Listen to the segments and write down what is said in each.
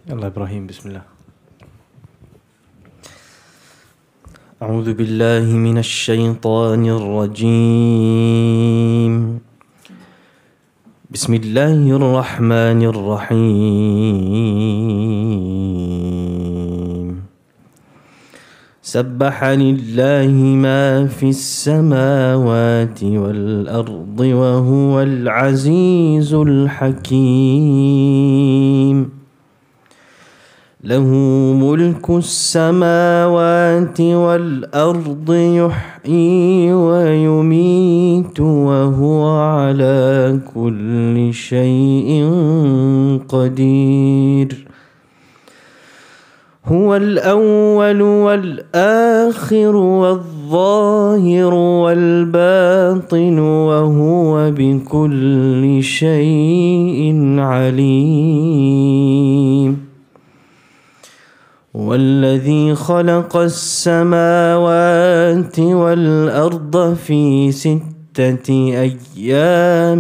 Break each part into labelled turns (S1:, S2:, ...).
S1: يلا إبراهيم بسم الله. أعوذ بالله من الشيطان الرجيم. بسم الله الرحمن الرحيم. سبح لله ما في السماوات والأرض وهو العزيز الحكيم. له ملك السماوات والأرض يحيي ويميت وهو على كل شيء قدير. هو الأول والآخر والظاهر والباطن وهو بكل شيء عليم. والذي خلق السماوات والأرض في 6 أيام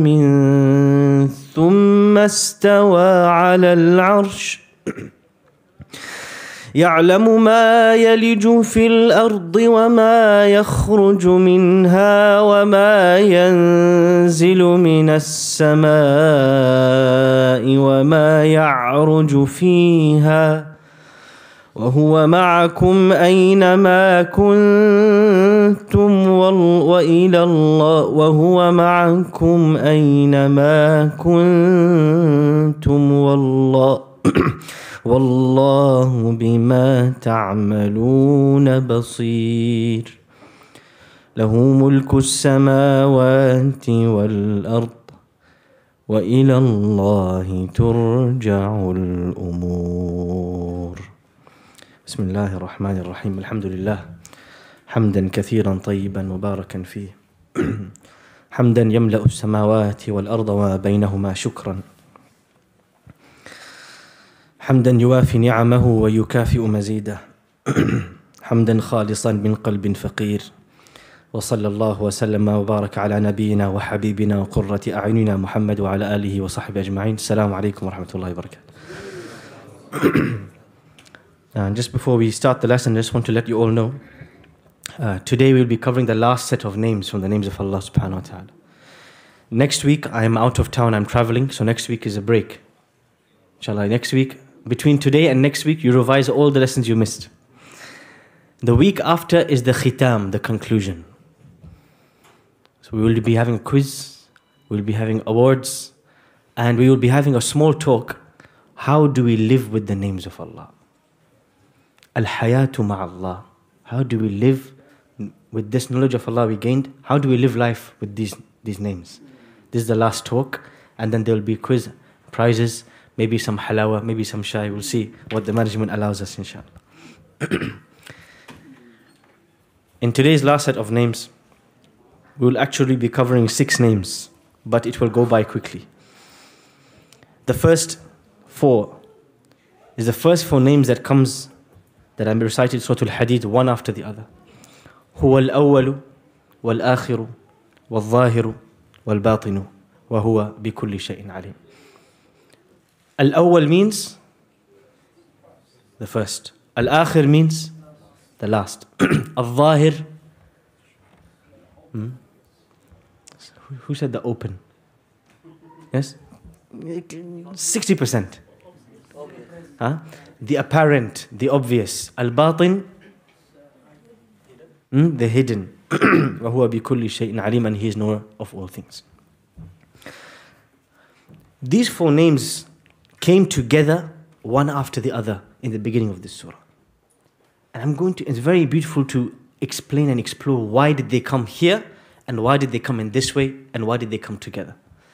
S1: ثم استوى على العرش يعلم ما يلج في الأرض وما يخرج منها وما ينزل من السماء وما يعرج فيها وهو معكم أينما كنتم وإلى الله وهو معكم أينما كنتم والله بما تعملون بصير. له ملك السماوات والأرض وإلى الله ترجع الأمور. بسم الله الرحمن الرحيم. الحمد لله حمدا كثيرا طيبا مباركا فيه حمدا يملأ السماوات والأرض وما بينهما شكرا، حمدا يوافي نعمه ويكافئ مزيده حمدا خالصا من قلب فقير. وصلى الله وسلم وبارك على نبينا وحبيبنا وقرة أعيننا محمد وعلى آله وصحبه أجمعين. السلام عليكم ورحمة الله وبركاته. And just before we start the lesson, I just want to let you all know, today we'll be covering the last set of names from the names of Allah subhanahu wa ta'ala. Next week, I am out of town, I'm traveling, so next week is a break. Inshallah, next week, between today and next week, you revise all the lessons you missed. The week after is the khitam, the conclusion. So we will be having a quiz, we'll be having awards, and we will be having a small talk. How do we live with the names of Allah? Al-hayatu ma'allah. How do we live with this knowledge of Allah we gained? How do we live life with these names? This is the last talk, and then there will be a quiz, prizes, maybe some halawa, maybe some shy. We'll see what the management allows us, inshallah. In today's last set of names, we will actually be covering 6 names, but it will go by quickly. The first 4 is the first 4 names that I'm recited Surah Al-Hadid one after the other. هو الأول والآخر والظاهر والباطن وهو بكل شيء عليم. Al-awwal means the first. Al-akhir means the last. Al-zahir. Who said the open? Yes? 60%. Huh? The apparent, the obvious. Al-batin, the hidden. وَهُوَ بِكُلِّ شَيْءٍ عَلِيمٌ, and He is knower of all things. These 4 names came together one after the other in the beginning of this surah. And it's very beautiful to explain and explore why did they come here, and why did they come in this way, and why did they come together.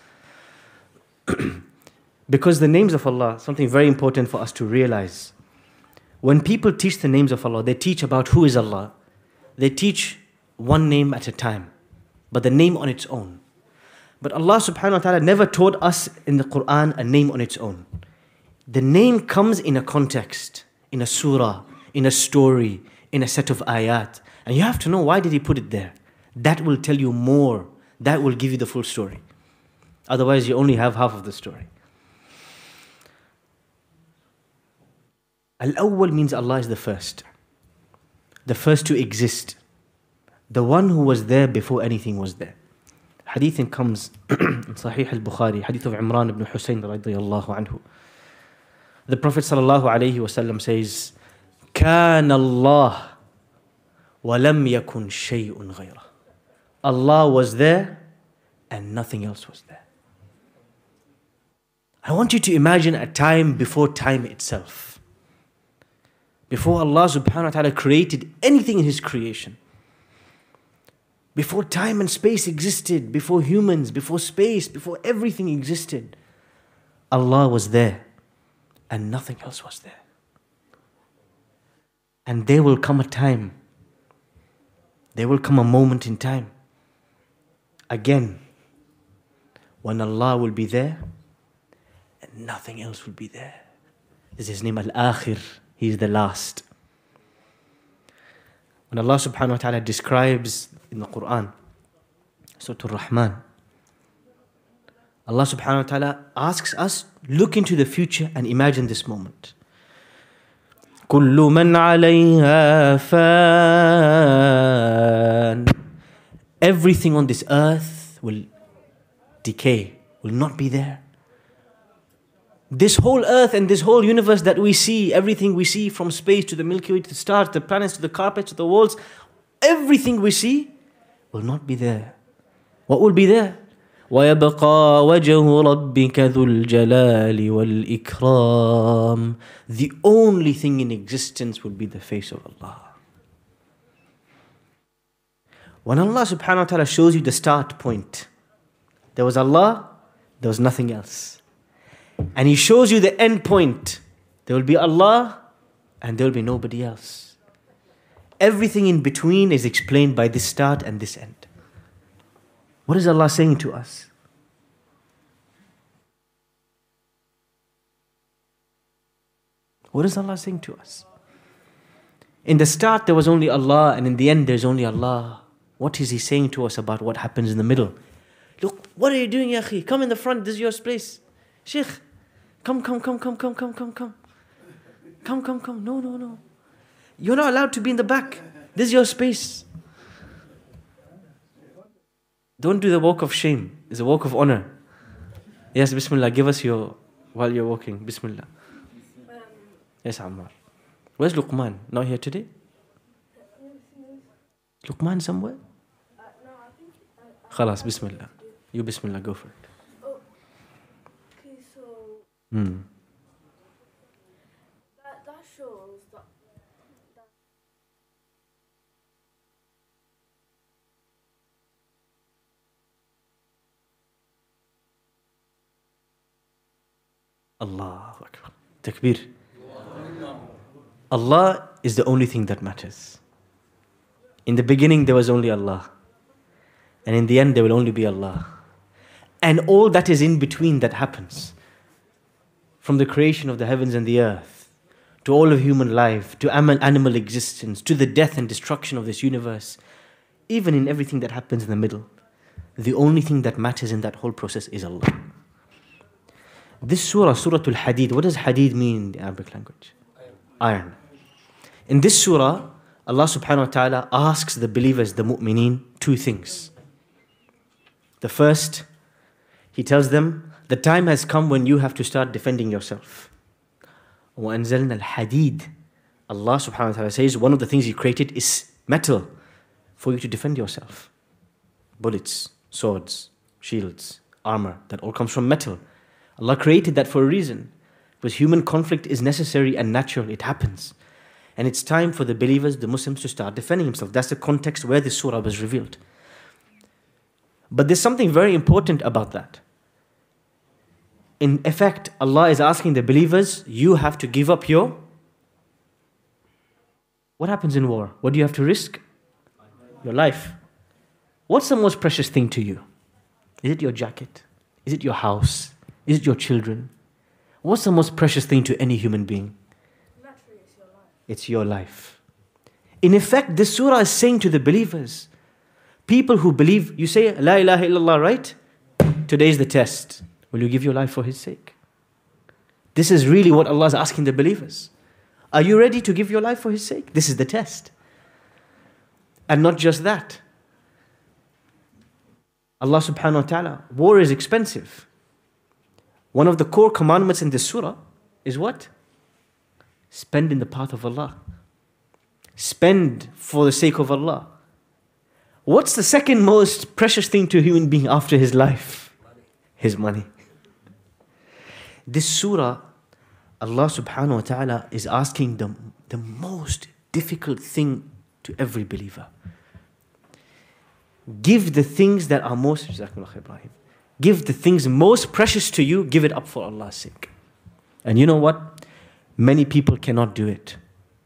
S1: Because the names of Allah, something very important for us to realize. When people teach the names of Allah, they teach about who is Allah. They teach one name at a time, but the name on its own. But Allah subhanahu wa ta'ala never taught us in the Quran a name on its own. The name comes in a context, in a surah, in a story, in a set of ayat. And you have to know, why did He put it there? That will tell you more. That will give you the full story. Otherwise, you only have half of the story. Al-Awwal means Allah is the first to exist, the one who was there before anything was there. Hadith comes in Sahih al-Bukhari, hadith of Imran ibn Husayn radiyallahu anhu. The Prophet sallallahu alayhi wasallam says, كان الله ولم يكن شيء غيره. Allah was there and nothing else was there. I want you to imagine a time before time itself. Before Allah subhanahu wa ta'ala created anything in His creation. Before time and space existed, before humans, before space, before everything existed, Allah was there and nothing else was there. And there will come a time, there will come a moment in time, again, when Allah will be there and nothing else will be there. This is His name, Al-Akhir. He is the last. When Allah subhanahu wa ta'ala describes in the Quran, Surah Al-Rahman, Allah subhanahu wa ta'ala asks us, look into the future and imagine this moment. كُلُّ مَنْ عَلَيْهَا فَانٍ. Everything on this earth will decay, will not be there. This whole earth and this whole universe that we see, everything we see from space to the Milky Way, to the stars, to the planets, to the carpets, to the walls, everything we see will not be there. What will be there? وَيَبْقَى وَجْهُ رَبِّكَ ذُو الْجَلَالِ وَالْإِكْرَامِ. The only thing in existence will be the face of Allah. When Allah subhanahu wa ta'ala shows you the start point, there was Allah, there was nothing else. And He shows you the end point, there will be Allah and there will be nobody else. Everything in between is explained by this start and this end. What is Allah saying to us? What is Allah saying to us? In the start there was only Allah, and in the end there's only Allah. What is He saying to us about what happens in the middle? Look, what are you doing, ya akhi? Come in the front, this is your place. Sheikh, come. Come. No. You're not allowed to be in the back. This is your space. Don't do the walk of shame. It's a walk of honor. Yes, Bismillah, give us your, while you're walking, Bismillah. Yes, Ammar. Where's Luqman? Not here today? Luqman somewhere? Khalas, Bismillah. You Bismillah, go for it.
S2: Okay, so that shows that
S1: Allahu Akbar. Takbir. Allah is the only thing that matters. In the beginning there was only Allah. And in the end there will only be Allah. And all that is in between that happens, from the creation of the heavens and the earth, to all of human life, to animal existence, to the death and destruction of this universe, even in everything that happens in the middle, the only thing that matters in that whole process is Allah. This surah, Surah Al-Hadid, what does Hadid mean in the Arabic language? Iron. In this surah, Allah subhanahu wa ta'ala asks the believers, the mu'mineen, two things. The first, He tells them, the time has come when you have to start defending yourself. وَأَنزَلْنَا الْحَدِيدِ. Allah subhanahu wa ta'ala says, one of the things He created is metal for you to defend yourself. Bullets, swords, shields, armor, that all comes from metal. Allah created that for a reason. Because human conflict is necessary and natural, it happens. And it's time for the believers, the Muslims, to start defending themselves. That's the context where this surah was revealed. But there's something very important about that. In effect, Allah is asking the believers, you have to give up your... What happens in war? What do you have to risk? Your life. What's the most precious thing to you? Is it your jacket? Is it your house? Is it your children? What's the most precious thing to any human being?
S2: naturally it's your life.
S1: It's your life. In effect, this surah is saying to the believers, people who believe, you say, La ilaha illallah, right? Today is the test. Will you give your life for His sake? This is really what Allah is asking the believers. Are you ready to give your life for His sake? This is the test. And not just that. Allah subhanahu wa ta'ala, war is expensive. One of the core commandments in this surah is what? Spend in the path of Allah. Spend for the sake of Allah. What's the second most precious thing to a human being after his life? His money. This surah, Allah subhanahu wa ta'ala is asking the most difficult thing to every believer. Give the things that are most, give the things most precious to you, give it up for Allah's sake. And you know what? Many people cannot do it.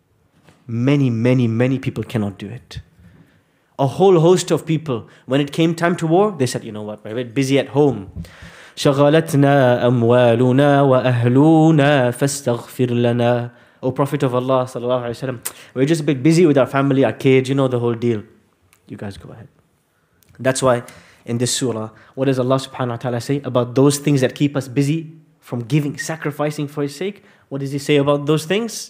S1: Many people cannot do it. A whole host of people, when it came time to war, they said, you know what, we're a bit busy at home. شغلتنا أموالنا وأهلنا فاستغفر لنا. O Prophet of Allah sallallahu alaihi wasallam, we're just a bit busy with our family, our kids, you know the whole deal. You guys go ahead. That's why in this surah, what does Allah subhanahu wa ta'ala say about those things that keep us busy from giving, sacrificing for His sake? What does He say about those things?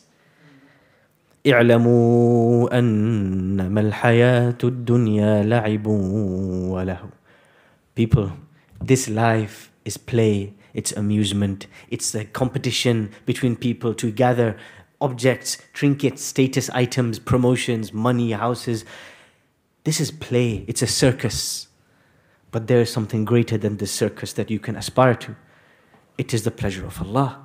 S1: اعلموا أنما الحياة الدنيا لعب وله. People, this life is play, it's amusement, it's a competition between people to gather objects, trinkets, status items, promotions, money, houses. This is play, it's a circus. But there is something greater than this circus that you can aspire to. It is the pleasure of Allah.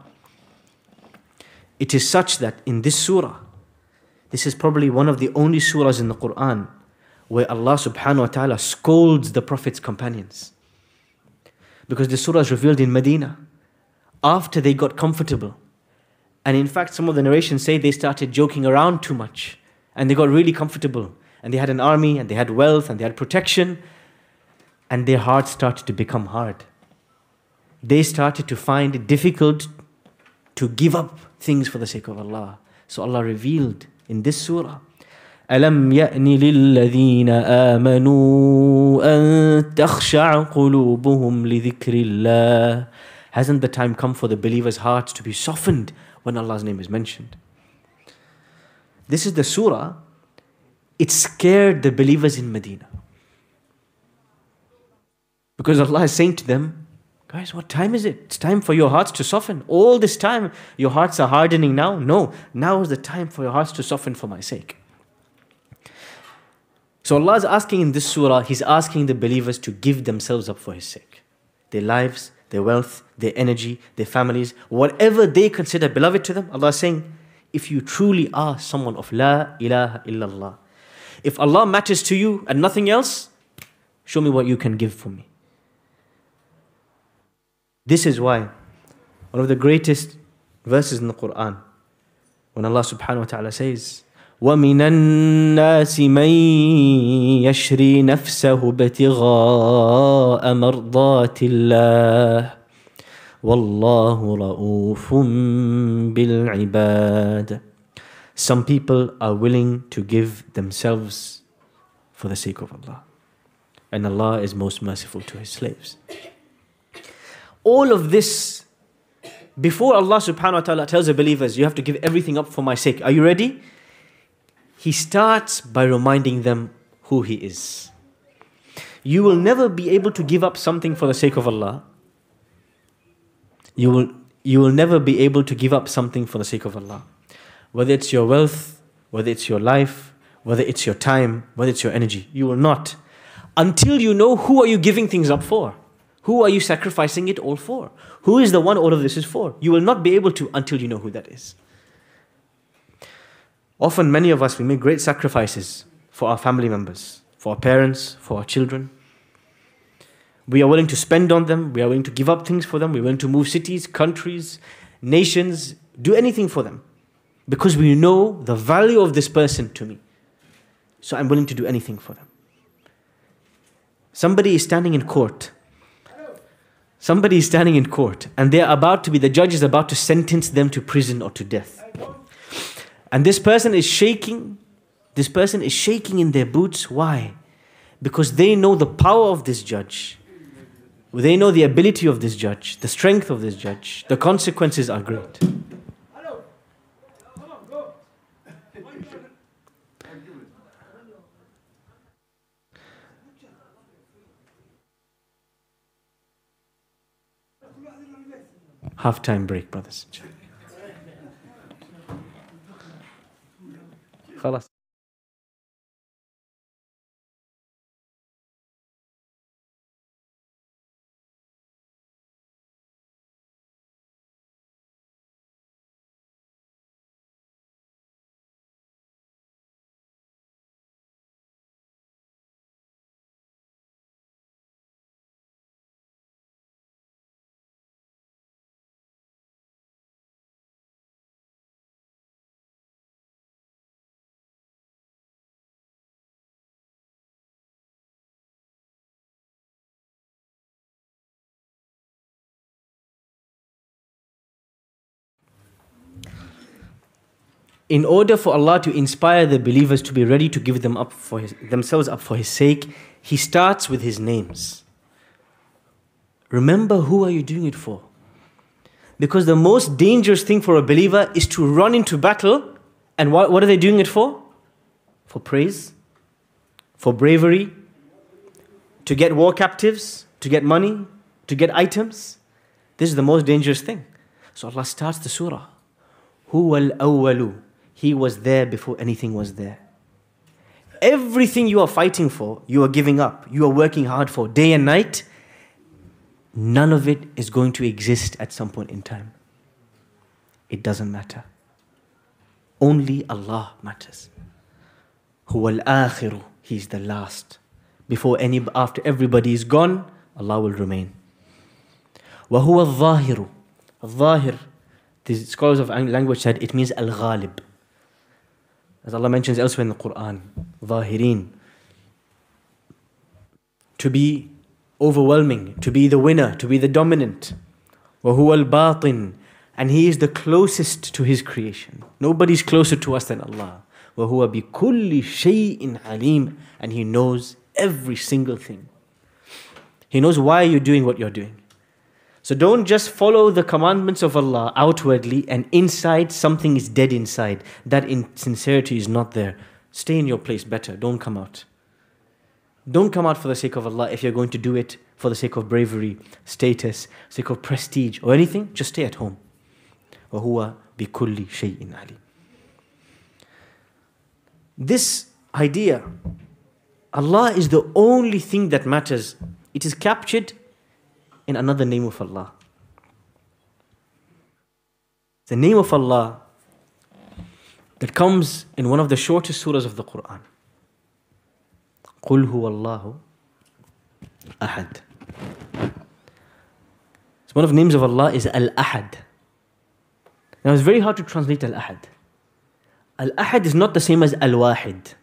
S1: It is such that in this surah, this is probably one of the only surahs in the Quran where Allah subhanahu wa ta'ala scolds the Prophet's companions. Because the surah is revealed in Medina after they got comfortable. And in fact, some of the narrations say they started joking around too much and they got really comfortable. And they had an army and they had wealth and they had protection. And their hearts started to become hard. They started to find it difficult to give up things for the sake of Allah. So Allah revealed in this surah, أَلَمْ يَأْنِ لِلَّذِينَ آمَنُوا أَن تَخْشَعَ قُلُوبُهُمْ لِذِكْرِ اللَّهِ. Hasn't the time come for the believers' hearts to be softened when Allah's name is mentioned? This is the surah. It scared the believers in Medina. Because Allah is saying to them, guys, what time is it? It's time for your hearts to soften. All this time, your hearts are hardening now. No, now is the time for your hearts to soften for my sake. So Allah is asking in this surah, He's asking the believers to give themselves up for His sake. Their lives, their wealth, their energy, their families, whatever they consider beloved to them, Allah is saying, if you truly are someone of La ilaha illallah, if Allah matters to you and nothing else, show me what you can give for me. This is why one of the greatest verses in the Quran, when Allah subhanahu wa ta'ala says, وَمِنَ النَّاسِ مَن يَشْرِي نَفْسَهُ ابْتِغَاءَ مَرْضَاتِ اللَّهِ وَاللَّهُ رَءُوفٌ بِالْعِبَادِ. Some people are willing to give themselves for the sake of Allah. And Allah is most merciful to His slaves. All of this, before Allah subhanahu wa ta'ala tells the believers, you have to give everything up for my sake. Are you ready? He starts by reminding them who He is. You will never be able to give up something for the sake of Allah. You will never be able to give up something for the sake of Allah. Whether it's your wealth, whether it's your life, whether it's your time, whether it's your energy. You will not. Until you know who are you giving things up for. Who are you sacrificing it all for? Who is the one all of this is for? You will not be able to until you know who that is. Often many of us, we make great sacrifices for our family members, for our parents, for our children. We are willing to spend on them. We are willing to give up things for them. We are willing to move cities, countries, nations, do anything for them. Because we know the value of this person to me. So I'm willing to do anything for them. Somebody is standing in court. Somebody is standing in court and the judge is about to sentence them to prison or to death. And this person is shaking. This person is shaking in their boots. Why? Because they know the power of this judge. They know the ability of this judge, the strength of this judge. The consequences are great. Half-time break, brothers. خلاص. In order for Allah to inspire the believers to be ready to give themselves up for His sake, He starts with His names. Remember, who are you doing it for? Because the most dangerous thing for a believer is to run into battle, and what are they doing it for? For praise, for bravery, to get war captives, to get money, to get items. This is the most dangerous thing. So Allah starts the surah. Huwa al-awwalu. He was there before anything was there. Everything you are fighting for, you are giving up, you are working hard for, day and night, none of it is going to exist at some point in time. It doesn't matter. Only Allah matters. Huwa al-akhiru. He is the last. After everybody is gone, Allah will remain. Wa huwa al-zahiru. Al-zahir, the scholars of language said it means al-ghalib. As Allah mentions elsewhere in the Quran, zahirin. To be overwhelming, to be the winner, to be the dominant. وَهُوَ الْبَاطِن. And He is the closest to His creation. Nobody's closer to us than Allah. وَهُوَ بِكُلِّ شَيْءٍ عَلِيمٍ. And He knows every single thing. He knows why you're doing what you're doing. So don't just follow the commandments of Allah outwardly and inside something is dead inside. That sincerity is not there. Stay in your place better. Don't come out. Don't come out for the sake of Allah if you're going to do it for the sake of bravery, status, sake of prestige or anything. Just stay at home. وَهُوَ بِكُلِّ شَيْءٍ عَلِيمٍ. This idea, Allah is the only thing that matters. It is captured in another name of Allah. The name of Allah that comes in one of the shortest surahs of the Quran. قُلْ هُوَ اللَّهُ أَحَدٌ. So one of the names of Allah is Al-Ahad. Now it's very hard to translate Al-Ahad. Al-Ahad is not the same as Al-Wahid.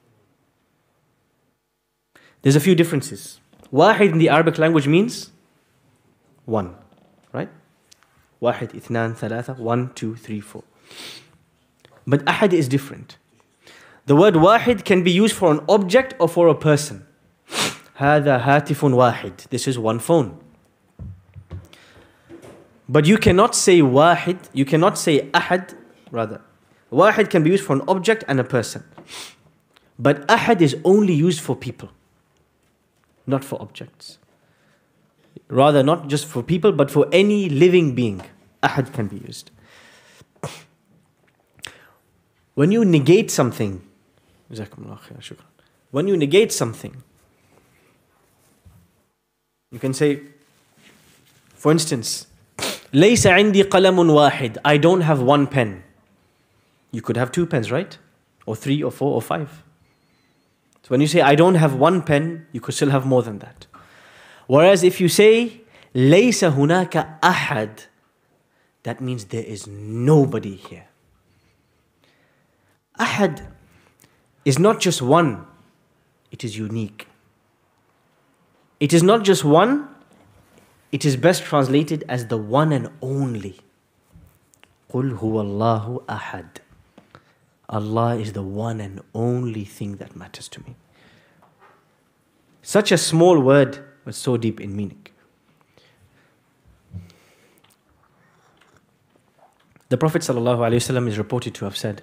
S1: There's a few differences. Wahid in the Arabic language means one, right? Wahid, ithnan, thalatha, 1, 2, 3, 4. But Ahad is different. The word Wahid can be used for an object or for a person. هذا هاتف واحد. This is one phone. But you cannot say Wahid, you cannot say Ahad, rather. Wahid can be used for an object and a person. But Ahad is only used for people, not for objects. Rather, not just for people, but for any living being. Ahad can be used. When you negate something, when you negate something, you can say, for instance, لَيْسَ عِنْدِي قَلَمٌ وَاحِدٌ. I don't have one pen. You could have two pens, right? Or 3 or 4 or 5. So when you say, I don't have one pen, you could still have more than that. Whereas if you say, لَيْسَ هُنَاكَ أَحَدٌ, that means there is nobody here. Ahad is not just one, it is unique. It is not just one, it is best translated as the one and only. قُلْ هُوَ اللَّهُ أَحَدٌ. Allah is the one and only thing that matters to me. Such a small word, but so deep in meaning. The Prophet ﷺ is reported to have said,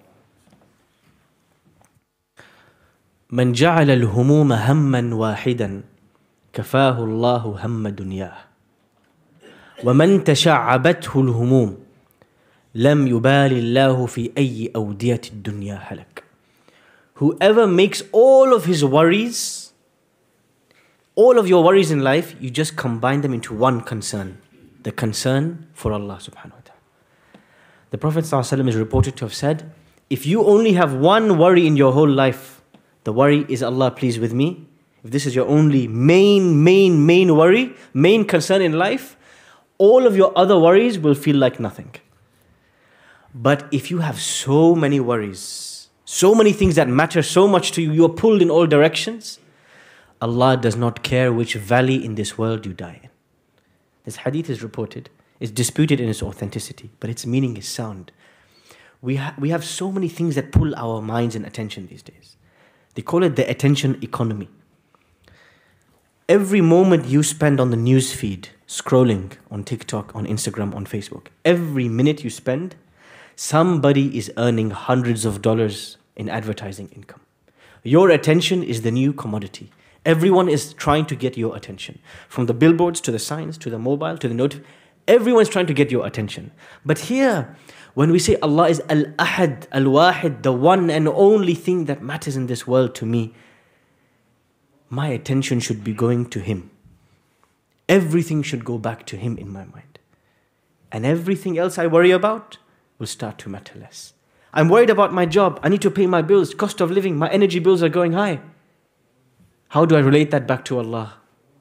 S1: مَنْ جَعَلَ الْهُمُومَ هَمًّا وَاحِدًا كَفَاهُ اللَّهُ هَمَّ دُنْيَاهُ وَمَنْ تَشَعَّبَتْهُ الْهُمُومِ لَمْ يُبَالِ اللَّهُ فِي أَيِّ أَوْدِيَةِ الدُّنْيَا هَلَكَ. Whoever makes all of his worries, all of your worries in life, you just combine them into one concern. The concern for Allah subhanahu wa ta'ala. The Prophet ﷺ is reported to have said, if you only have one worry in your whole life, the worry is Allah pleased with me. If this is your only main worry, main concern in life, all of your other worries will feel like nothing. But if you have so many worries, so many things that matter so much to you, you are pulled in all directions, Allah does not care which valley in this world you die in. This hadith is reported, it's disputed in its authenticity, but its meaning is sound. We have so many things that pull our minds and attention these days. They call it the attention economy. Every moment you spend on the news feed, scrolling on TikTok, on Instagram, on Facebook, every minute you spend, somebody is earning hundreds of dollars in advertising income. Your attention is the new commodity. Everyone is trying to get your attention. From the billboards to the signs, to the mobile, to the note, everyone's trying to get your attention. But here, when we say Allah is Al-Ahad, Al-Wahid, the one and only thing that matters in this world to me, my attention should be going to Him. Everything should go back to Him in my mind. And everything else I worry about will start to matter less. I'm worried about my job. I need to pay my bills, cost of living, my energy bills are going high. How do I relate that back to Allah?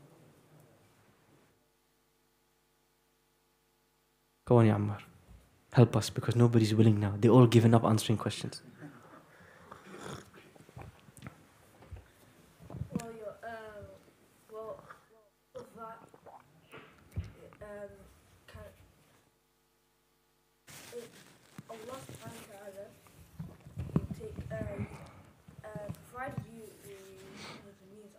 S1: Go on, Ya Ammar. Help us, because nobody's willing now. They're all given up answering questions.
S2: Well, of that, Allah subhanahu wa ta'ala provided you with the means.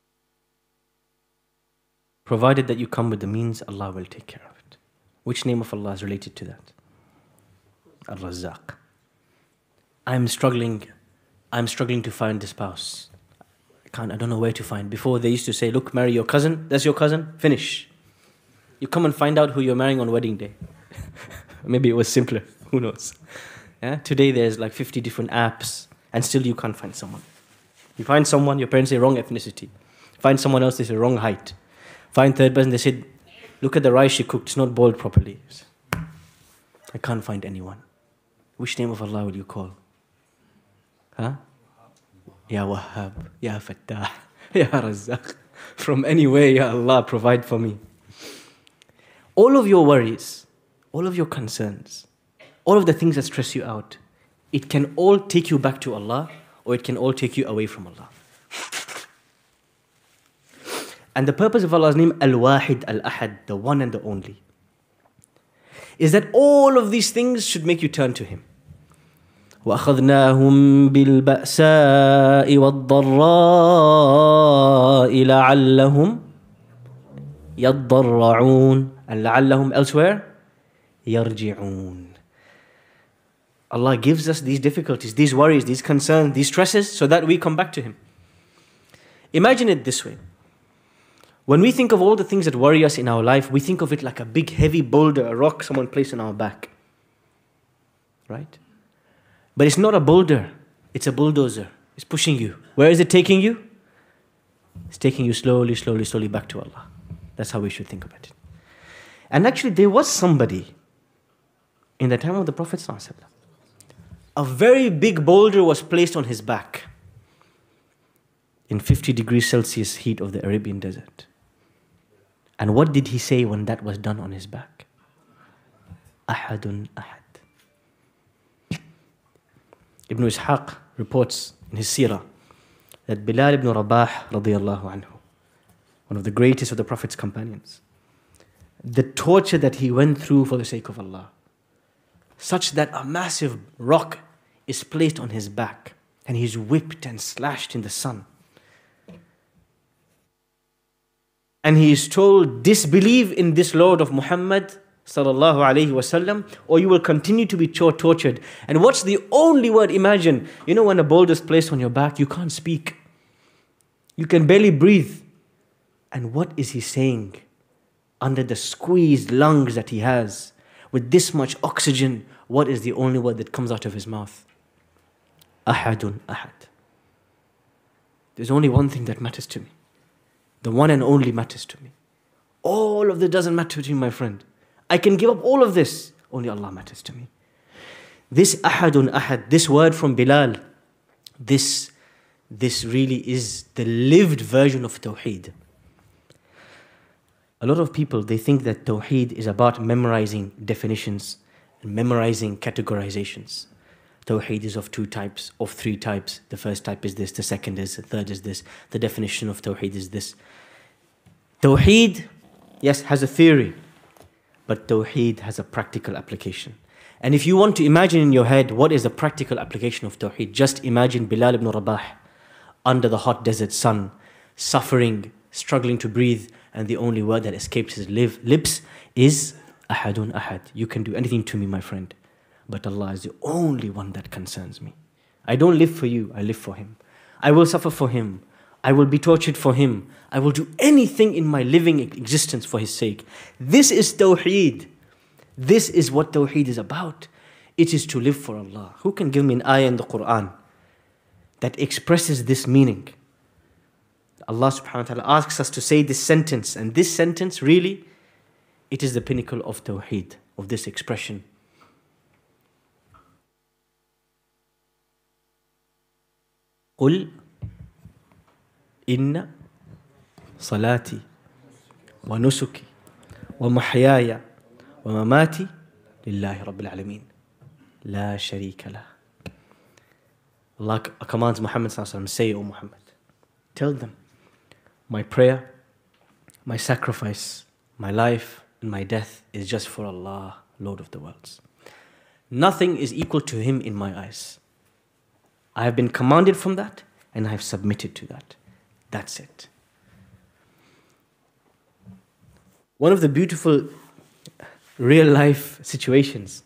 S1: Provided that you come with the means, Allah will take care of it. Which name of Allah is related to that? Ar-Razzaq. I'm struggling to find a spouse. I don't know where to find. Before they used to say, look, marry your cousin. That's your cousin. Finish. You come and find out who you're marrying on wedding day. Maybe it was simpler. Who knows? Yeah? Today there's like 50 different apps and still you can't find someone. You find someone, your parents say wrong ethnicity. Find someone else, they say wrong height. Find third person, they said, look at the rice she cooked, it's not boiled properly. I can't find anyone. Which name of Allah will you call? Huh? Ya Wahhab, Ya Fattah, Ya Razzaq. From anywhere, Ya Allah, provide for me. All of your worries, all of your concerns, all of the things that stress you out, it can all take you back to Allah, or it can all take you away from Allah. And the purpose of Allah's name, Al-Wahid, Al-Ahad, the one and the only, is that all of these things should make you turn to Him. وَأَخَذْنَاهُمْ بِالْبَأْسَاءِ وَالضَّرَّاءِ لَعَلَّهُمْ يَضَّرَّعُونَ. And لَعَلَّهُمْ elsewhere, يَرْجِعُونَ. Allah gives us these difficulties, these worries, these concerns, these stresses, so that we come back to Him. Imagine it this way. When we think of all the things that worry us in our life, we think of it like a big heavy boulder, a rock someone placed on our back. Right? But it's not a boulder, it's a bulldozer. It's pushing you. Where is it taking you? It's taking you slowly, slowly, slowly back to Allah. That's how we should think about it. And actually there was somebody in the time of the Prophet ﷺ. A very big boulder was placed on his back in 50 degrees Celsius heat of the Arabian desert. And what did he say when that was done on his back? Ahadun ahad. Ibn Ishaq reports in his seerah that Bilal ibn Rabah radiyallahu anhu, one of the greatest of the Prophet's companions, the torture that he went through for the sake of Allah, such that a massive rock is placed on his back and he's whipped and slashed in the sun. And he is told, disbelieve in this Lord of Muhammad sallallahu alayhi wasallam, or you will continue to be tortured. And what's the only word? Imagine, you know, when a boulder is placed on your back, you can't speak. You can barely breathe. And what is he saying? under the squeezed lungs that he has, with this much oxygen, what is the only word that comes out of his mouth? Ahadun ahad. There's only one thing that matters to me. The one and only matters to me. All of this doesn't matter to me, my friend. I can give up all of this. Only Allah matters to me. This ahadun ahad, this word from Bilal, this really is the lived version of Tawheed. A lot of people, they think that Tawheed is about memorizing definitions and memorizing categorizations. Tawheed is of 2 types, of 3 types. The first type is this, the second is, the third is this. The definition of Tawheed is this. Tawheed, yes, has a theory, but Tawheed has a practical application. And if you want to imagine in your head what is the practical application of Tawheed, just imagine Bilal ibn Rabah under the hot desert sun, suffering, struggling to breathe, and the only word that escapes his lips is Ahadun Ahad. You can do anything to me, my friend, but Allah is the only one that concerns me. I don't live for you, I live for Him. I will suffer for Him. I will be tortured for Him. I will do anything in my living existence for His sake. This is Tawheed. This is what Tawheed is about. It is to live for Allah. Who can give me an ayah in the Quran that expresses this meaning? Allah subhanahu wa ta'ala asks us to say this sentence, and this sentence really, it is the pinnacle of Tawheed, of this expression. قُلْ إِنَّ صَلَاتِي وَنُسُكِي وَمَحْيَايَ وَمَمَاتِي لِلَّهِ رَبِّ الْعَالَمِينَ لَا شَرِيكَ لَهُ. Allah commands Muhammad sallallahu alaihi wasallam, say, O Muhammad, tell them, my prayer, my sacrifice, my life and my death is just for Allah, Lord of the worlds. Nothing is equal to Him in my eyes. I have been commanded from that and I have submitted to that. That's it. One of the beautiful real life situations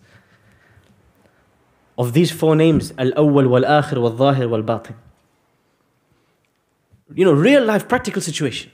S1: of these 4 names, Al-Awwal wal-Akhir wal-Zahir wal-Batin. Real life practical situation.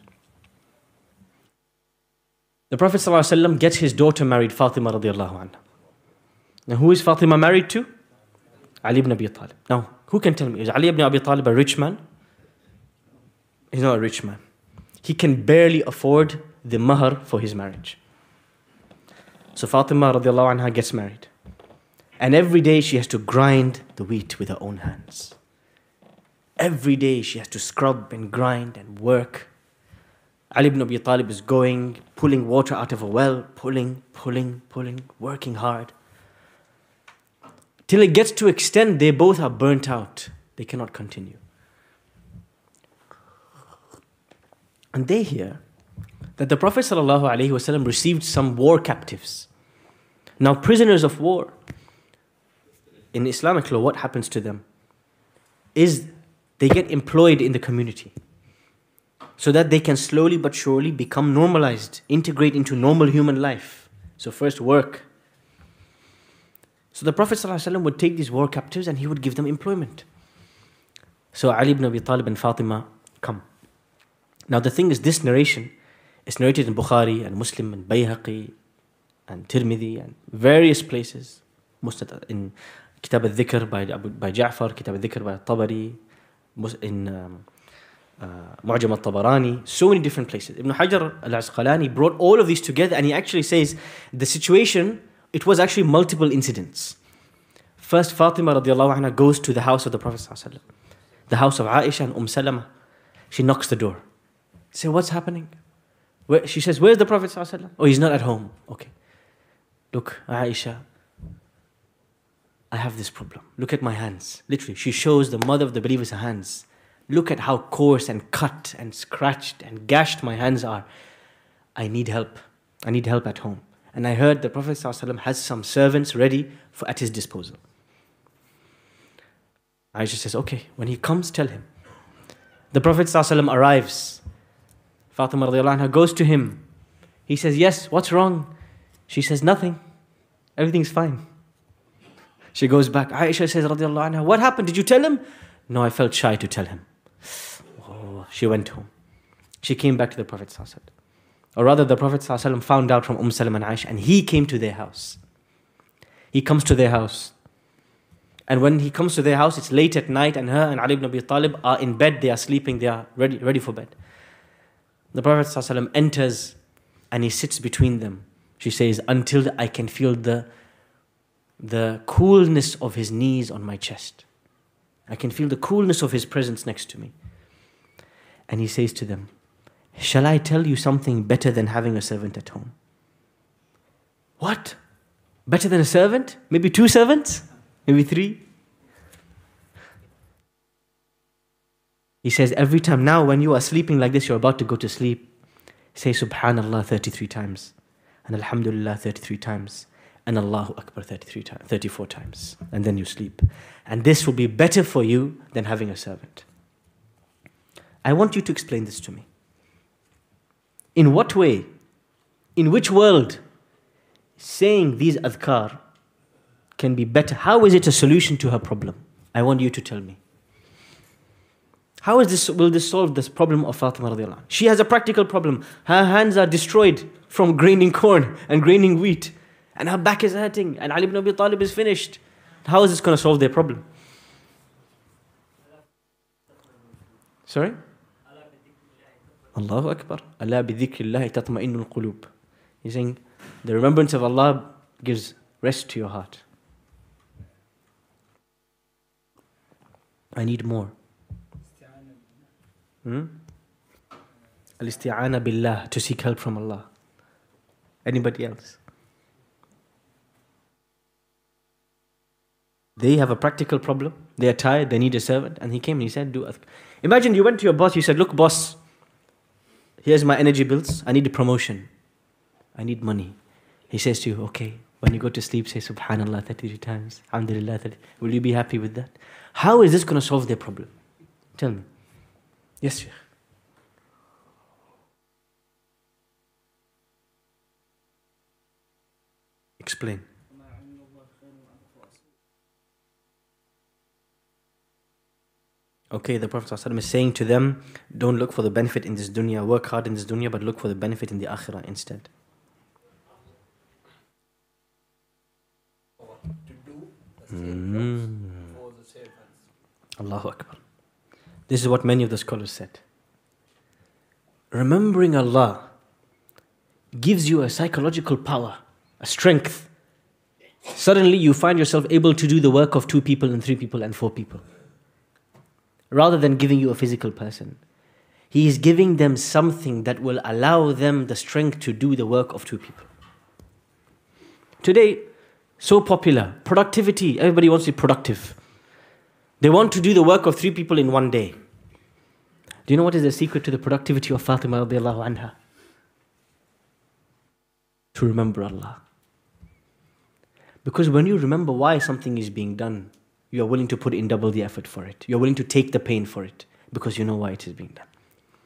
S1: The Prophet ﷺ gets his daughter married, Fatima radiallahu anha. Now who is Fatima married to? Ali ibn Abi Talib. Now, who can tell me, is Ali ibn Abi Talib a rich man? He's not a rich man. He can barely afford the mahar for his marriage. So Fatima radiallahu anha gets married. And every day she has to grind the wheat with her own hands. Every day she has to scrub and grind and work. Ali ibn Abi Talib is pulling water out of a well, pulling, working hard. Till it gets to extent they both are burnt out. They cannot continue. And they hear that the Prophet ﷺ received some war captives. Now prisoners of war, in Islamic law, what happens to them is they get employed in the community so that they can slowly but surely become normalized, integrate into normal human life. So first work. So the Prophet ﷺ would take these war captives and he would give them employment. So Ali ibn Abi Talib and Fatima come. Now the thing is, this narration is narrated in Bukhari and Muslim and Bayhaqi and Tirmidhi and various places. In Kitab al-Dhikr by Ja'far, Kitab al-Dhikr by Tabari, in Mu'jam al-Tabarani, so many different places. Ibn Hajar al-Asqalani brought all of these together and he actually says the situation, it was actually multiple incidents. First, Fatima radiallahu anha goes to the house of the Prophet sallallahu alaihi wasallam, the house of Aisha and Salama. She knocks the door. Say, what's happening? She says, where's the Prophet sallallahu alaihi wasallam? Oh, he's not at home. Okay. Look, Aisha, I have this problem. Look at my hands. Literally, she shows the mother of the believers her hands. Look at how coarse and cut and scratched and gashed my hands are. I need help. I need help at home. And I heard the Prophet ﷺ has some servants ready at his disposal. Aisha says, okay, when he comes, tell him. The Prophet ﷺ arrives. Fatima radiallahu anha goes to him. He says, yes, what's wrong? She says, nothing. Everything's fine. She goes back. Aisha says, radiallahu anha, what happened? Did you tell him? No, I felt shy to tell him. Oh, she went home. She came back to the Prophet ﷺ. Or rather, the Prophet ﷺ found out from Salama and Aisha, and he came to their house. He comes to their house. And when he comes to their house, it's late at night, and her and Ali ibn Abi Talib are in bed, they are sleeping, they are ready for bed. The Prophet ﷺ enters, and he sits between them. She says, until I can feel the coolness of his knees on my chest. I can feel the coolness of his presence next to me. And he says to them, shall I tell you something better than having a servant at home? What? Better than a servant? Maybe 2 servants? Maybe 3? He says, every time now when you are sleeping like this, you're about to go to sleep, say Subhanallah 33 times, and Alhamdulillah 33 times, and Allahu Akbar 34 times, and then you sleep. And this will be better for you than having a servant. I want you to explain this to me. In what way, in which world, saying these adhkar can be better? How is it a solution to her problem? I want you to tell me. How will this solve this problem of Fatima radiallahu anha? She has a practical problem. Her hands are destroyed from graining corn and graining wheat. And her back is hurting. And Ali ibn Abi Talib is finished. How is this going to solve their problem? Sorry? Allahu Akbar. Allah bi dhikrillahi tatma'innul qulub. He's saying, the remembrance of Allah gives rest to your heart. I need more. Al-isti'ana billah, to seek help from Allah. Anybody else? They have a practical problem. They are tired, they need a servant. And he came and he said, do adhkar. Imagine you went to your boss, you said, look boss, here's my energy bills, I need a promotion. I need money. He says to you, okay, when you go to sleep, say Subhanallah 33 times, Alhamdulillah 30. Will you be happy with that? How is this going to solve their problem? Tell me. Yes, Shaykh. Explain. Okay, the Prophet ﷺ is saying to them, don't look for the benefit in this dunya, work hard in this dunya, but look for the benefit in the akhirah instead. Allahu Akbar. This is what many of the scholars said. Remembering Allah gives you a psychological power, a strength. Suddenly you find yourself able to do the work of 2 people and 3 people and 4 people. Rather than giving you a physical person. He is giving them something that will allow them the strength to do the work of 2 people. Today, so popular, productivity, everybody wants to be productive. They want to do the work of 3 people in one day. Do you know what is the secret to the productivity of Fatima radiallahu anha? To remember Allah. Because when you remember why something is being done, you are willing to put in double the effort for it. You're willing to take the pain for it because you know why it is being done.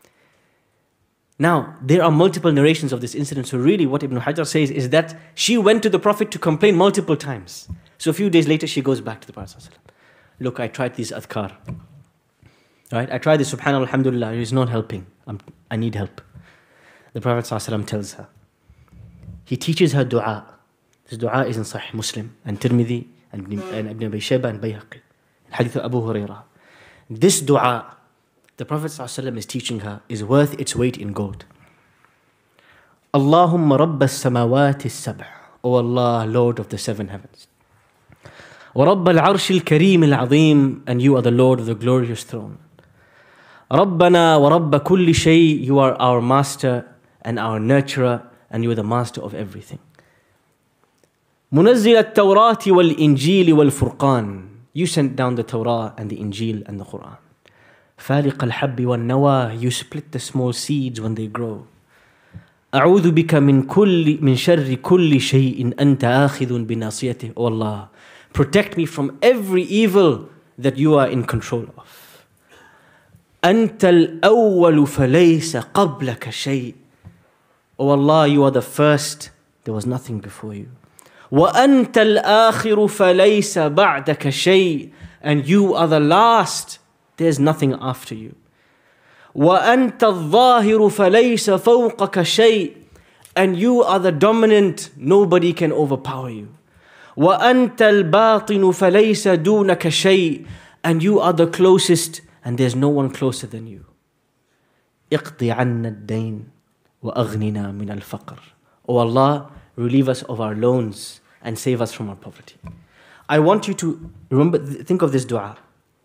S1: Now, there are multiple narrations of this incident. So really what Ibn Hajar says is that she went to the Prophet to complain multiple times. So a few days later, she goes back to the Prophet ﷺ. Look, I tried these adhkar. Right? I tried this Subhanallah, Alhamdulillah. It is not helping. I need help. The Prophet ﷺ tells her. He teaches her dua. This dua is in Sahih Muslim and Tirmidhi and Ibn Abi Shayba and Bayhaqi. Hadith of Abu Hurairah. This dua, the Prophet ﷺ is teaching her, is worth its weight in gold. Allahumma Rabb as-samawati as-sab'a. O Allah, Lord of the 7 heavens. Wa Rabb al-arsh al-kareem al-azim. And you are the Lord of the glorious throne. Rabbana wa Rabb kulli shay. You are our master and our nurturer, and you are the master of everything. Munazzil al-Tawrati wal-Injil wal-Furqan. You sent down the Torah and the Injil and the Quran. فالق الحب والنوى. You split the small seeds when they grow. أعوذ بك من شر كل شيء أنت آخذ بناصيته. O Allah, protect me from every evil that you are in control of. أنت الأول فليس قبلك شيء. O Allah, you are the first, there was nothing before you. وأنت الآخر فليس بعدك شيء. And you are the last, there's nothing after you. وَأَنْتَ الظَّاهِرُ فَلَيْسَ فَوْقَكَ شَيْءٍ. And you are the dominant, nobody can overpower you. وَأَنْتَ الْبَاطِنُ فَلَيْسَ دُونَكَ شَيْءٍ. And you are the closest, and there's no one closer than you. اقضي عنا الدين وأغننا من الفقر. O Allah, relieve us of our loans and save us from our poverty. I want you to remember, think of this dua.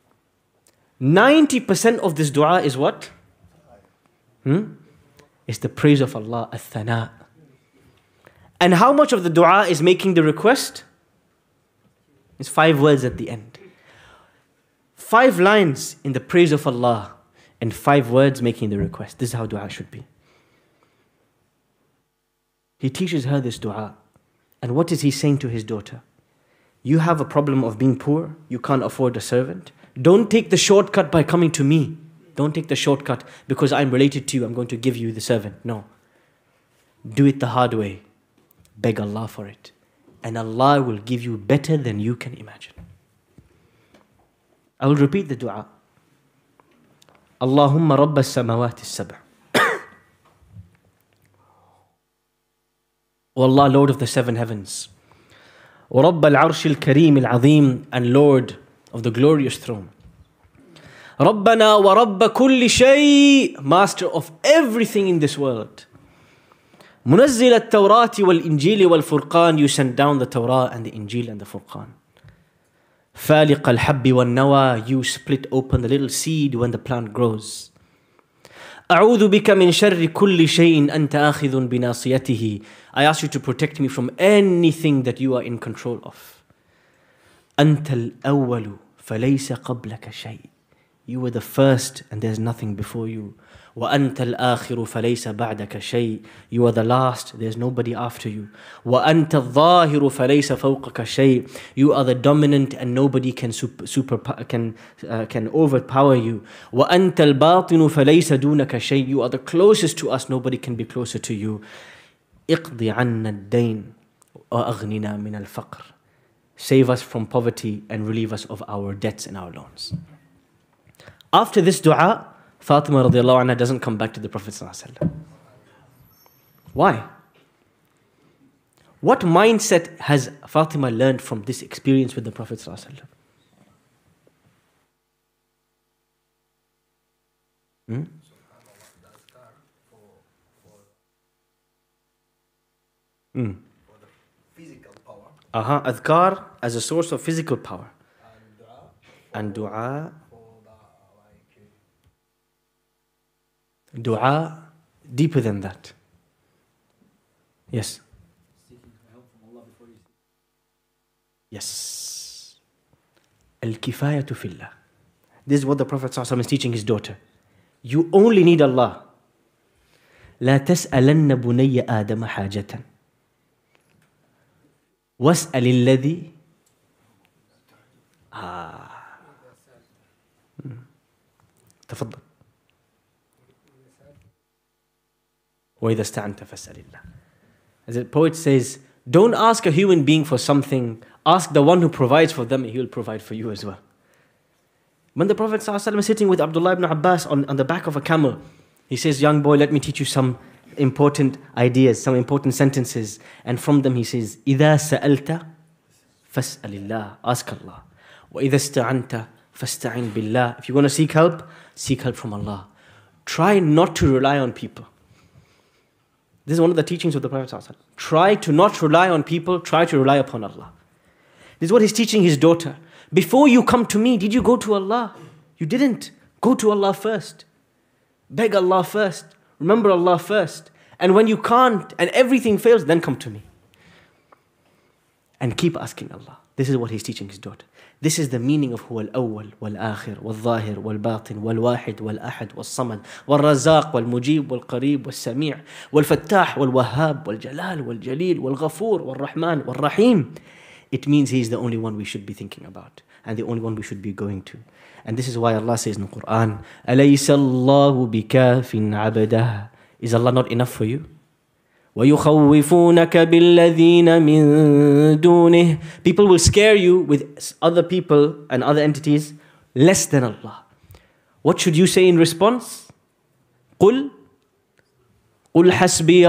S1: 90% of this dua is what? It's the praise of Allah, al-thana. And how much of the dua is making the request? It's 5 words at the end. 5 lines in the praise of Allah and 5 words making the request. This is how dua should be. He teaches her this dua. And what is he saying to his daughter? You have a problem of being poor. You can't afford a servant. Don't take the shortcut by coming to me. Don't take the shortcut because I'm related to you. I'm going to give you the servant. No. Do it the hard way. Beg Allah for it. And Allah will give you better than you can imagine. I will repeat the dua. Allahumma rabba as-samawati as-sab'a. O Allah, Lord of the 7 heavens. وَرَبَّ الْعَرْشِ الْكَرِيمِ الْعَظِيمِ. And Lord of the glorious throne. رَبَّنَا وَرَبَّ كُلِّ شَيْءٍ. Master of everything in this world. مُنَزِّلَ التَّوْرَاةِ وَالْإِنْجِيلِ وَالْفُرْقَانِ. You sent down the Torah and the Injil and the Furqan. فَالِقَ الْحَبِّ وَالنَّوَى. You split open the little seed when the plant grows. أعوذ بك من شر كل شيء أنت آخذ بناصيته. I ask you to protect me from anything that you are in control of. أنت الأول فليس قبلك شيء. You were the first and there's nothing before you. وأنت الآخر فليس بعدك شيء. You are the last, there's nobody after you. وأنت الظاهر فليس فوقك شيء. You are the dominant and nobody can overpower you. وأنت الباطن فليس دونك شيء. You are the closest to us, nobody can be closer to you. اقضي عنا الدين وأغننا من الفقر. Save us from poverty and relieve us of our debts and our loans. After this dua, Fatima radiallahu anha doesn't come back to the Prophet sallallahu alaihi wasallam. Why? What mindset has Fatima learned from this experience with the Prophet sallallahu alaihi wasallam?
S3: For the physical power.
S1: Adhkar as a source of physical power. And dua. Dua deeper than that. Yes.
S4: Seeking help from Allah before you seek.
S1: Yes. Al-kifayatu fillah. This is what the Prophet ﷺ is teaching his daughter. You only need Allah. لا تسألن بني آدم حاجة واسأل الذي تفضل. وإذا استعنت فاسأل الله. As the poet says, don't ask a human being for something, ask the one who provides for them, he will provide for you as well. When the Prophet ﷺ is sitting with Abdullah ibn Abbas on the back of a camel, he says, young boy, let me teach you some important ideas, some important sentences. And from them he says, إِذَا سَأَلْتَ فَاسْأَلِ اللَّهِ. Ask Allah. وَإِذَا اسْتَعَنْتَ فَاسْتَعِنْ بِاللَّهِ. If you want to seek help from Allah. Try not to rely on people. This is one of the teachings of the Prophet ﷺ. Try to not rely on people, try to rely upon Allah. This is what he's teaching his daughter. Before you come to me, did you go to Allah? You didn't. Go to Allah first. Beg Allah first. Remember Allah first. And when you can't and everything fails, then come to me. And keep asking Allah. This is what he's teaching his daughter. This is the meaning of huwa al-awwal, wal-akhir, wal-zahir, wal-batin, wal-wahid, wal-ahad, wal-samad, wal-razaq, wal-mujib, wal-qarib, wal-sami' wal-fattah, wal-wahhab, wal-jalal, wal-jalil, wal-ghafur, wal-rahman, wal-rahim. It means he is the only one we should be thinking about and the only one we should be going to. And this is why Allah says in the Quran, أَلَيْسَ اللَّهُ بِكَافٍ عَبَدَهُ. Is Allah not enough for you? وَيُخَوِّفُونَكَ بِالَّذِينَ مِن دُونِهِ. People will scare you with other people and other entities less than Allah. What should you say in response? قل حسبي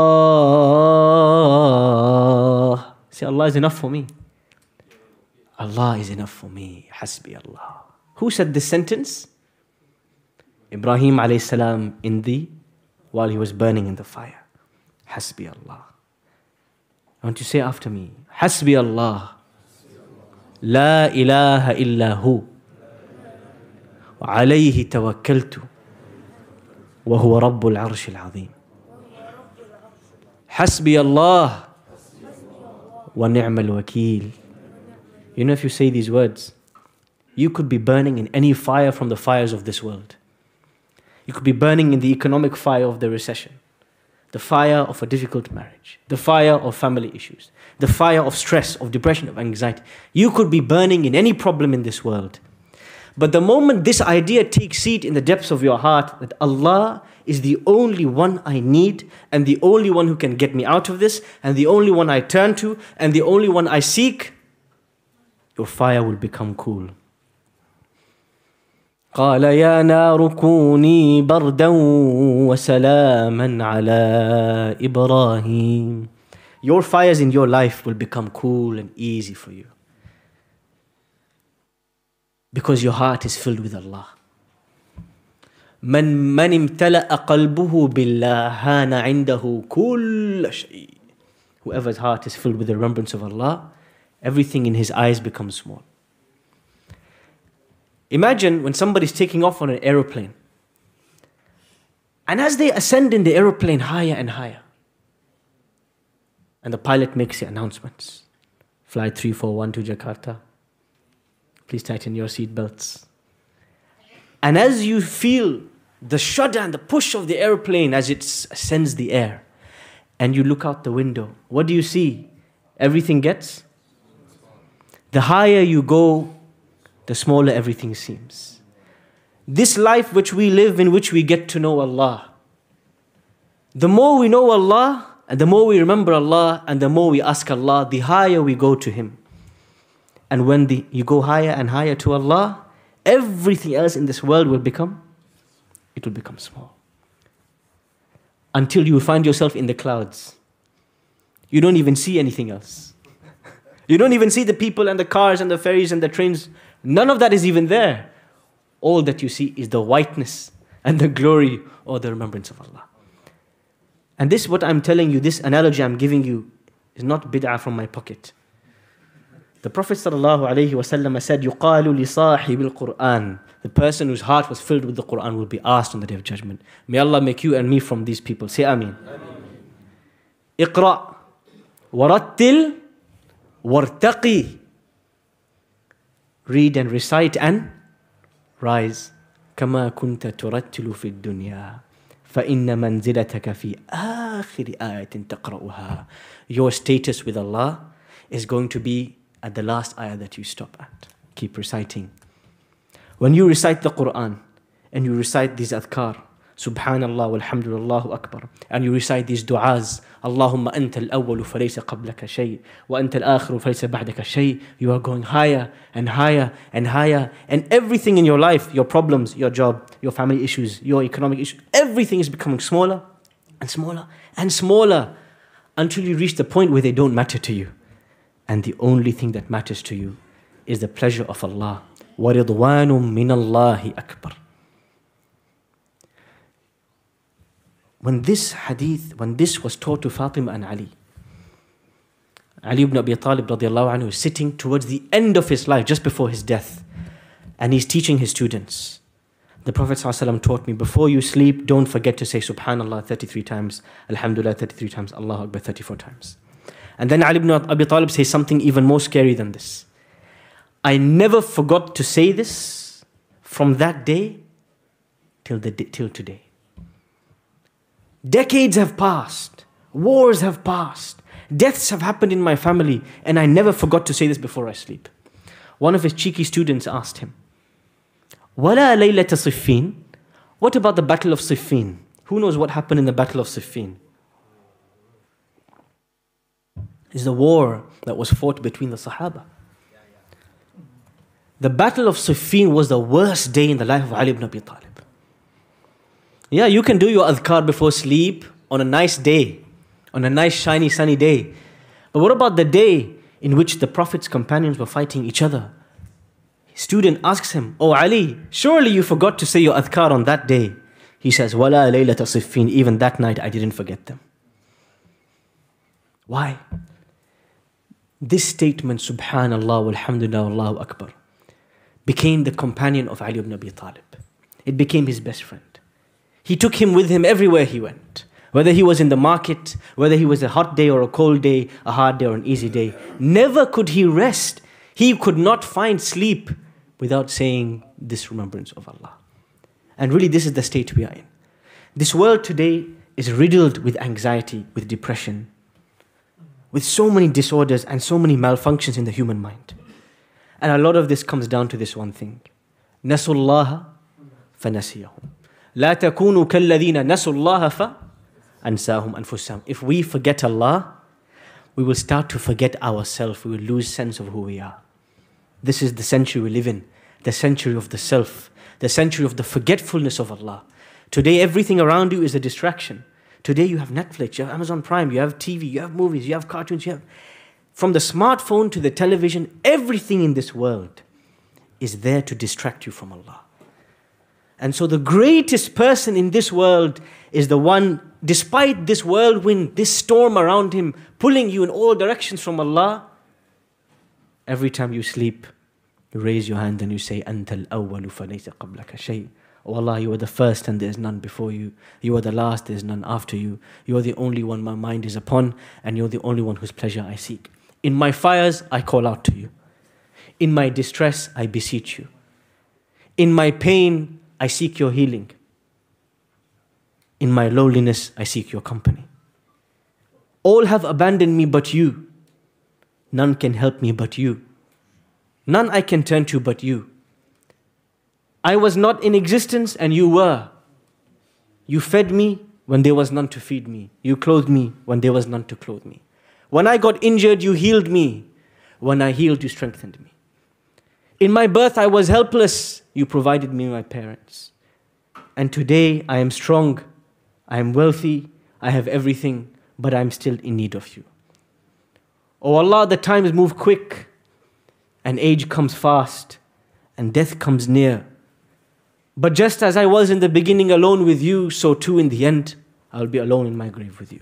S1: Allah. Say, Allah is enough for me. Allah is enough for me. Hasbi Allah. Who said this sentence? Ibrahim alayhi salam while he was burning in the fire. Hasbi Allah. I want you to say after me. Hasbi Allah. La ilaha illa hu. وعليه توكلت وهو رب العرش العظيم. حسبي الله ونعم الوكيل. You know, if you say these words, you could be burning in any fire from the fires of this world. You could be burning in the economic fire of the recession, the fire of a difficult marriage, the fire of family issues, the fire of stress, of depression, of anxiety. You could be burning in any problem in this world. But the moment this idea takes seat in the depths of your heart that Allah is the only one I need and the only one who can get me out of this and the only one I turn to and the only one I seek, your fire will become cool. قال يا نار كوني بردا وسلاما على إبراهيم. Your fires in your life will become cool and easy for you. Because your heart is filled with Allah. من امتلأ قلبه بالله هان عنده كل شيء. Whoever's heart is filled with the remembrance of Allah, everything in his eyes becomes small. Imagine when somebody's taking off on an aeroplane. And as they ascend in the aeroplane higher and higher, and the pilot makes the announcements. Flight 341 to Jakarta. Please tighten your seat belts. And as you feel the shudder and the push of the airplane as it ascends the air, and you look out the window, what do you see? Everything gets? The higher you go, the smaller everything seems. This life which we live, in which we get to know Allah, the more we know Allah, and the more we remember Allah, and the more we ask Allah, the higher we go to Him. And when you go higher and higher to Allah, everything else in this world will become small. Until you find yourself in the clouds. You don't even see anything else. You don't even see the people and the cars and the ferries and the trains. None of that is even there. All that you see is the whiteness and the glory or the remembrance of Allah. And this, what I'm telling you, this analogy I'm giving you, is not bid'ah from my pocket. The Prophet ﷺ said, يُقَالُ لِصَاحِبِ الْقُرْآنِ. The person whose heart was filled with the Qur'an will be asked on the Day of Judgment. May Allah make you and me from these people. Say Ameen. اقرأ وَرَتِّلْ وَارْتَقِي. Read and recite and rise. كَمَا كُنْتَ تُرَتِّلُ فِي الدُّنْيَا فَإِنَّ مَنْزِلَتَكَ فِي آخِرِ آيَةٍ تَقْرَؤُهَا. Your status with Allah is going to be at the last ayah that you stop at. Keep reciting. When you recite the Qur'an and you recite these adhkar, Subhanallah walhamdulillah akbar, and you recite these du'as, Allahumma anta al-awwalu falaysa qablaka shay, wa anta al-akhiru falaysa ba'daka shay, you are going higher and higher and higher, and everything in your life, your problems, your job, your family issues, your economic issues, everything is becoming smaller and smaller and smaller until you reach the point where they don't matter to you. And the only thing that matters to you is the pleasure of Allah. وَرِضْوَانٌ مِّنَ اللَّهِ أَكْبَرُ. When this was taught to Fatima and Ali, Ali ibn Abi Talib radiallahu anhu is sitting towards the end of his life, just before his death, and he's teaching his students. The Prophet ﷺ taught me, before you sleep, don't forget to say Subhanallah 33 times, Alhamdulillah 33 times, Allahu Akbar 34 times. And then Ali ibn Abi Talib says something even more scary than this. I never forgot to say this from that day till today. Decades have passed, wars have passed, deaths have happened in my family, and I never forgot to say this before I sleep. One of his cheeky students asked him, وَلَا لَيْلَةَ صِفِّينَ. What about the Battle of Siffin? Who knows what happened in the Battle of Siffin? It's the war that was fought between the Sahaba. The Battle of Siffin was the worst day in the life of Ali ibn Abi Talib. Yeah, you can do your adhkar before sleep on a nice day, on a nice shiny sunny day. But what about the day in which the Prophet's companions were fighting each other? His student asks him, "Oh Ali, surely you forgot to say your adhkar on that day." He says, "Wala laylata siffin, even that night I didn't forget them." Why? This statement, Subhanallah, walhamdulillah, Allahu Akbar, became the companion of Ali ibn Abi Talib. It became his best friend. He took him with him everywhere he went. Whether he was in the market, whether he was a hot day or a cold day, a hard day or an easy day. Never could he rest. He could not find sleep without saying this remembrance of Allah. And really this is the state we are in. This world today is riddled with anxiety, with depression, with so many disorders and so many malfunctions in the human mind. And a lot of this comes down to this one thing. نَسُوا اللَّهَ فَنَسِيَهُمْ لَا تَكُونُوا كَالَّذِينَ نَسُوا اللَّهَ فَأَنْسَاهُمْ أَنفُسَهُمْ. If we forget Allah, we will start to forget ourselves. We will lose sense of who we are. This is the century we live in, the century of the self, the century of the forgetfulness of Allah. Today, everything around you is a distraction. Today, you have Netflix, you have Amazon Prime, you have TV, you have movies, you have cartoons, you have... From the smartphone to the television, everything in this world is there to distract you from Allah. And so the greatest person in this world is the one, despite this whirlwind, this storm around him, pulling you in all directions from Allah, every time you sleep, you raise your hand and you say, أَنْتَ الْأَوَّلُ فَلَيْسَ قَبْلَكَ شَيْءٍ. Oh Allah, you are the first and there is none before you. You are the last, there is none after you. You are the only one my mind is upon, and you're the only one whose pleasure I seek. In my fires, I call out to you. In my distress, I beseech you. In my pain, I seek your healing. In my lowliness, I seek your company. All have abandoned me but you. None can help me but you. None I can turn to but you. I was not in existence and you were. You fed me when there was none to feed me. You clothed me when there was none to clothe me. When I got injured, you healed me. When I healed, you strengthened me. In my birth, I was helpless. You provided me my parents. And today, I am strong. I am wealthy. I have everything, but I am still in need of you. Oh Allah, the times move quick, and age comes fast, and death comes near. But just as I was in the beginning alone with you, so too in the end, I will be alone in my grave with you.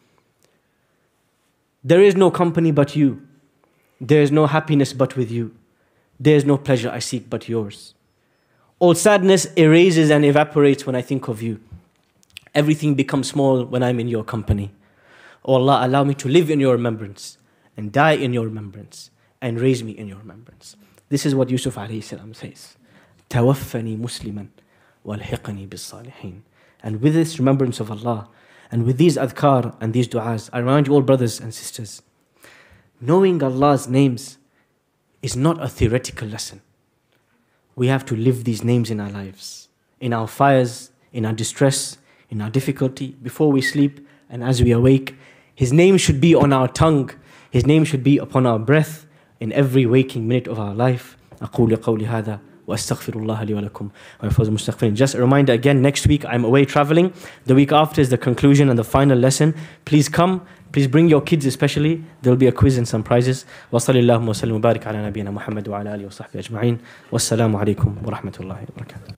S1: There is no company but you. There is no happiness but with you. There is no pleasure I seek but yours. All sadness erases and evaporates when I think of you. Everything becomes small when I'm in your company. Oh Allah, allow me to live in your remembrance, and die in your remembrance, and raise me in your remembrance. This is what Yusuf alayhi salam says. Tawaffani musliman walhiqani bis-salihin. And with this remembrance of Allah, and with these adhkar and these du'as, I remind you all brothers and sisters, knowing Allah's names is not a theoretical lesson. We have to live these names in our lives, in our fires, in our distress, in our difficulty, before we sleep and as we awake. His name should be on our tongue. His name should be upon our breath in every waking minute of our life. أقول قولي هذا وأستغفر الله لي ولكم ويفوز المستغفرين. Just a reminder again, next week I'm away traveling. The week after is the conclusion and the final lesson. Please come. Please bring your kids especially. There will be a quiz and some prizes. وصلى الله وسلم وبارك على نبينا محمد وعلى آله وصحبه أجمعين. والسلام عليكم ورحمة الله وبركاته.